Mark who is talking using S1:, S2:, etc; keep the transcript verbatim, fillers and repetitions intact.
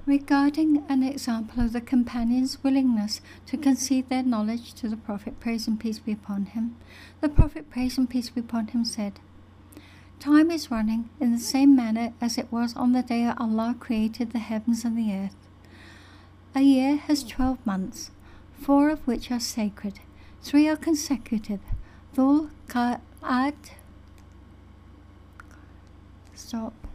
S1: Regarding an example of the companions' willingness to concede their knowledge to the Prophet, praise and peace be upon him, the Prophet, praise and peace be upon him, said, "Time is running in the same manner as it was on the day Allah created the heavens and the earth. A year has twelve months, four of which are sacred, three are consecutive, Dhul Qa'ad." Stop.